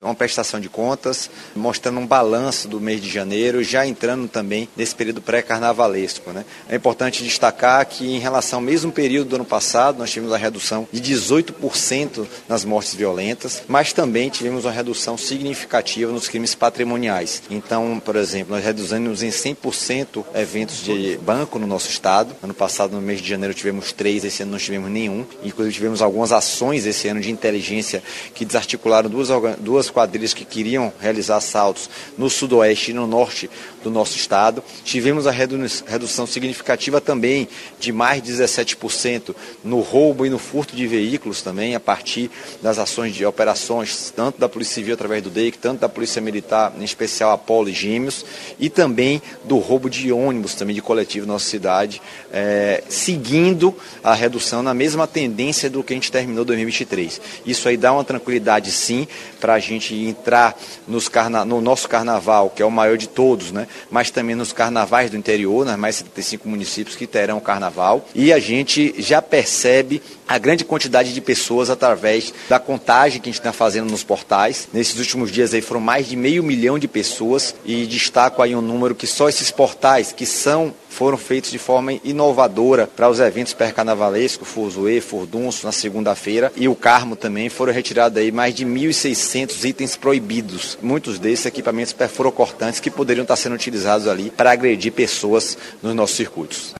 uma prestação de contas, mostrando um balanço do mês de janeiro, já entrando também nesse período pré-carnavalesco, né? É importante destacar que em relação ao mesmo período do ano passado, nós tivemos uma redução de 18% nas mortes violentas, mas também tivemos uma redução significativa nos crimes patrimoniais. Então, por exemplo, nós reduzimos em 100% eventos de banco no nosso estado. Ano passado, no mês de janeiro, tivemos 3, esse ano não tivemos nenhum. Inclusive, tivemos algumas ações esse ano de inteligência que desarticularam duas quadrilhas que queriam realizar assaltos no sudoeste e no norte do nosso estado. Tivemos a redução significativa também de mais de 17% no roubo e no furto de veículos também, a partir das ações de operações, tanto da Polícia Civil através do DEIC, tanto da Polícia Militar, em especial Apolo e Gêmeos, e também do roubo de ônibus, também de coletivo na nossa cidade, seguindo a redução na mesma tendência do que a gente terminou em 2023. Isso aí dá uma tranquilidade, sim, para a gente entrar no nosso carnaval, que é o maior de todos, né? Mas também nos carnavais do interior, nas mais 75 municípios que terão carnaval, e a gente já percebe a grande quantidade de pessoas através da contagem que a gente está fazendo nos portais. Nesses últimos dias aí foram mais de 500 mil de pessoas, e destaco aí um número que só esses portais que foram feitos de forma inovadora para os eventos pré-carnavalescos, Fuzuê, Furdunço, na segunda-feira, e o Carmo também, foram retirados aí mais de 1.600 itens proibidos. Muitos desses equipamentos perfurocortantes que poderiam estar sendo utilizados ali para agredir pessoas nos nossos circuitos.